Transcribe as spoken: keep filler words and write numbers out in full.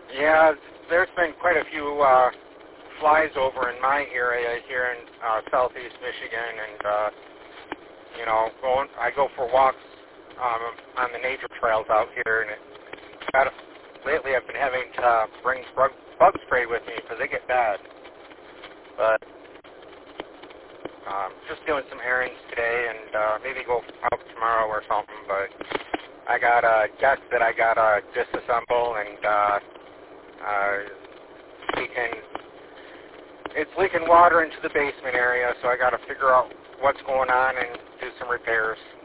Yeah, there's been quite a few uh, flies over in my area here in uh, southeast Michigan, and uh, you know, going. I go for walks um, on the nature trails out here, and it got, lately I've been having to bring bug, bug spray with me because they get bad. But um, just doing some errands today, and uh, maybe go out tomorrow or something. But I got a deck that I gotta disassemble, and uh, uh, leaking. It's leaking water into the basement area, so I gotta figure out what's going on and do some repairs.